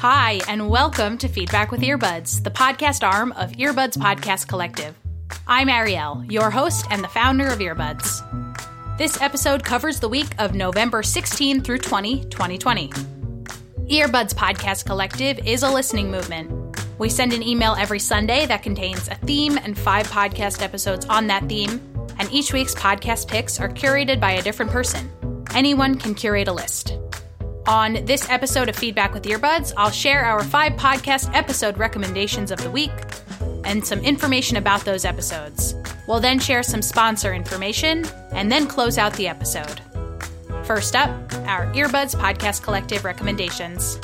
Hi, and welcome to Feedback with Earbuds, the podcast arm of Earbuds Podcast Collective. I'm Ariel, your host and the founder of Earbuds. This episode covers the week of November 16 through 20, 2020. Earbuds Podcast Collective is a listening movement. We send an email every Sunday that contains a theme and 5 podcast episodes on that theme, and each week's podcast picks are curated by a different person. Anyone can curate a list. On this episode of Feedback with Earbuds, I'll share our 5 podcast episode recommendations of the week and some information about those episodes. We'll then share some sponsor information and then close out the episode. First up, our Earbuds Podcast Collective recommendations.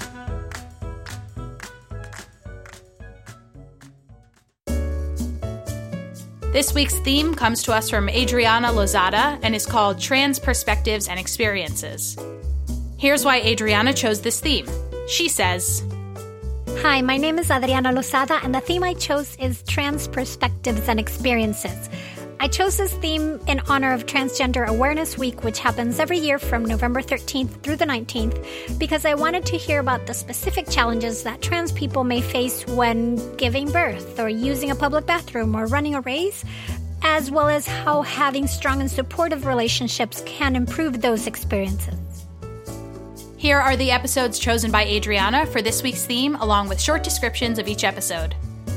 This week's theme comes to us from Adriana Lozada and is called Trans Perspectives and Experiences. Here's why Adriana chose this theme. She says, Hi, my name is Adriana Lozada, and the theme I chose is Trans Perspectives and Experiences. I chose this theme in honor of Transgender Awareness Week, which happens every year from November 13th through the 19th, because I wanted to hear about the specific challenges that trans people may face when giving birth, or using a public bathroom, or running a race, as well as how having strong and supportive relationships can improve those experiences. Here are the episodes chosen by Adriana for this week's theme, along with short descriptions of each episode.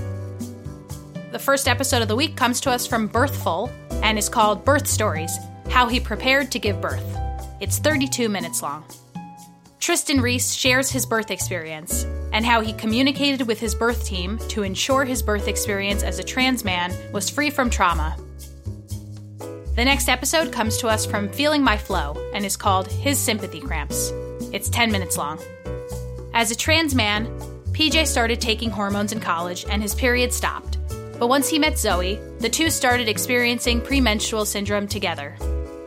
The first episode of the week comes to us from Birthful and is called Birth Stories, How He Prepared to Give Birth. It's 32 minutes long. Tristan Reese shares his birth experience and how he communicated with his birth team to ensure his birth experience as a trans man was free from trauma. The next episode comes to us from Feeling My Flow and is called His Sympathy Cramps. It's 10 minutes long. As a trans man, PJ started taking hormones in college and his period stopped. But once he met Zoe, the two started experiencing premenstrual syndrome together.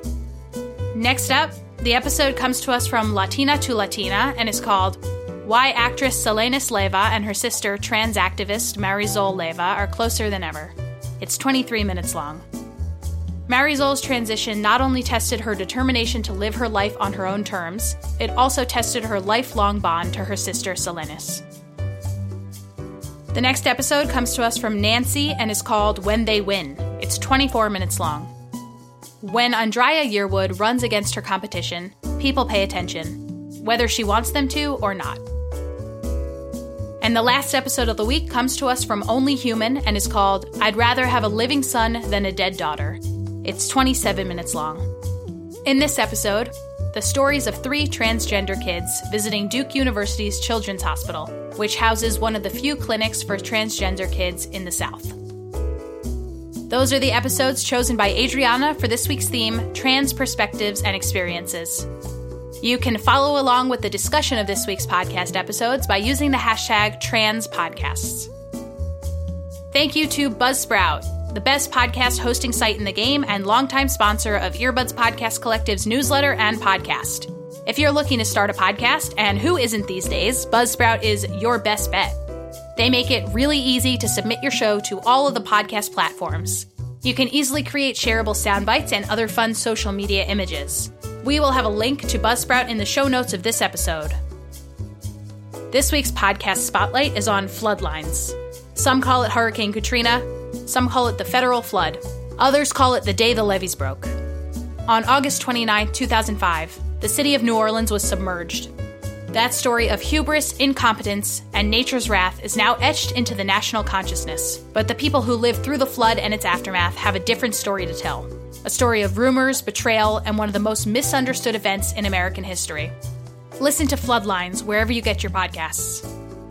Next up, the episode comes to us from Latina to Latina and is called Why Actress Selenis Leyva and her sister, trans activist Marisol Leyva, Are Closer Than Ever. It's 23 minutes long. Marisol's transition not only tested her determination to live her life on her own terms, it also tested her lifelong bond to her sister Selenis. The next episode comes to us from Nancy and is called When They Win. It's 24 minutes long. When Andrea Yearwood runs against her competition, people pay attention, whether she wants them to or not. And the last episode of the week comes to us from Only Human and is called I'd Rather Have a Living Son Than a Dead Daughter. It's 27 minutes long. In this episode, the stories of 3 transgender kids visiting Duke University's Children's Hospital, which houses one of the few clinics for transgender kids in the South. Those are the episodes chosen by Adriana for this week's theme, Trans Perspectives and Experiences. You can follow along with the discussion of this week's podcast episodes by using the hashtag TransPodcasts. Thank you to Buzzsprout, the best podcast hosting site in the game and longtime sponsor of Earbuds Podcast Collective's newsletter and podcast. If you're looking to start a podcast, and who isn't these days, Buzzsprout is your best bet. They make it really easy to submit your show to all of the podcast platforms. You can easily create shareable sound bites and other fun social media images. We will have a link to Buzzsprout in the show notes of this episode. This week's podcast spotlight is on floodlines. Some call it Hurricane Katrina, some call it the federal flood, others call it the day the levees broke. On August 29, 2005, the city of New Orleans was submerged. That story of hubris, incompetence, and nature's wrath is now etched into the national consciousness, but the people who lived through the flood and its aftermath have a different story to tell. A story of rumors, betrayal, and one of the most misunderstood events in American history. Listen to Floodlines wherever you get your podcasts.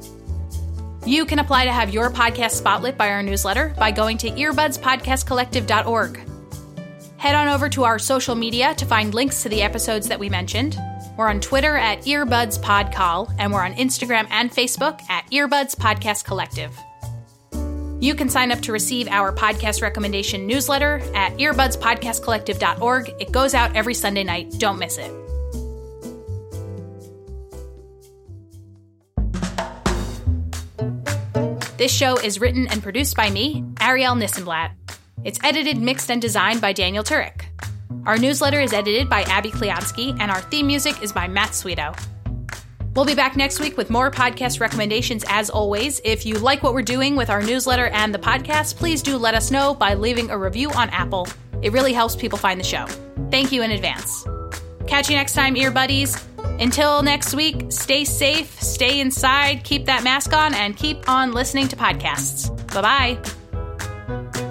You can apply to have your podcast spotlit by our newsletter by going to earbudspodcastcollective.org. Head on over to our social media to find links to the episodes that we mentioned. We're on Twitter at EarbudsPodCall, and we're on Instagram and Facebook at Earbuds Podcast Collective. You can sign up to receive our podcast recommendation newsletter at earbudspodcastcollective.org. It goes out every Sunday night. Don't miss it. This show is written and produced by me, Ariel Nissenblatt. It's edited, mixed, and designed by Daniel Turek. Our newsletter is edited by Abby Kliansky, and our theme music is by Matt Sweeto. We'll be back next week with more podcast recommendations as always. If you like what we're doing with our newsletter and the podcast, please do let us know by leaving a review on Apple. It really helps people find the show. Thank you in advance. Catch you next time, ear buddies. Until next week, stay safe, stay inside, keep that mask on, and keep on listening to podcasts. Bye-bye.